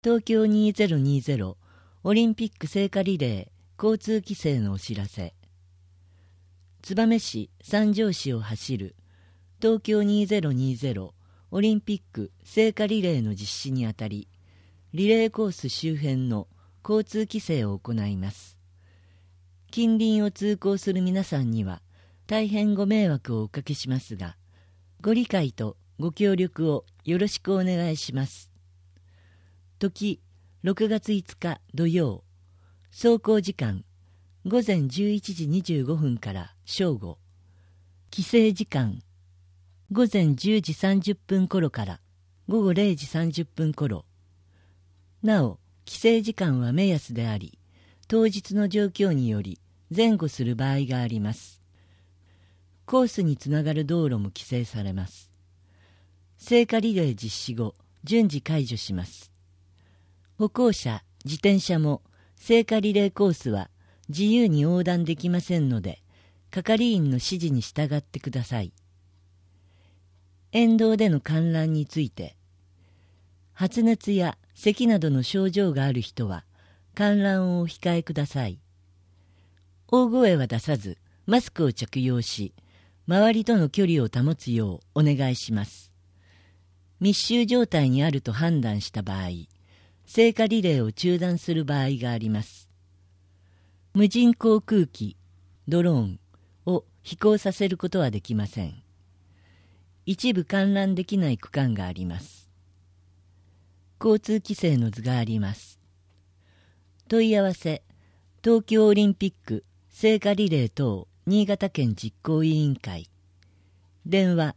東京2020オリンピック聖火リレー交通規制のお知らせ。燕市三条市を走る東京2020オリンピック聖火リレーの実施にあたり、リレーコース周辺の交通規制を行います。近隣を通行する皆さんには大変ご迷惑をおかけしますが、ご理解とご協力をよろしくお願いします。時6月5日土曜、走行時間午前11時25分から正午、規制時間午前10時30分頃から午後0時30分頃。なお、規制時間は目安であり、当日の状況により前後する場合があります。コースにつながる道路も規制されます。聖火リレー実施後、順次解除します。歩行者、自転車も聖火リレーコースは自由に横断できませんので、係員の指示に従ってください。沿道での観覧について、発熱や咳などの症状がある人は観覧をお控えください。大声は出さず、マスクを着用し、周りとの距離を保つようお願いします。密集状態にあると判断した場合、聖火リレーを中断する場合があります。無人航空機、ドローンを飛行させることはできません。一部観覧できない区間があります。交通規制の図があります。問い合わせ、東京オリンピック聖火リレー等新潟県実行委員会。電話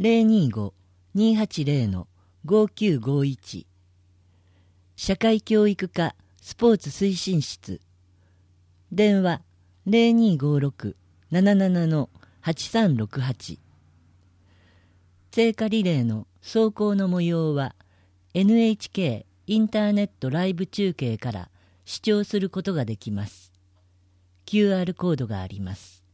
025-280-5951。社会教育課スポーツ推進室。電話0256-77-8368。聖火リレーの走行の模様は NHK インターネットライブ中継から視聴することができます。QR コードがあります。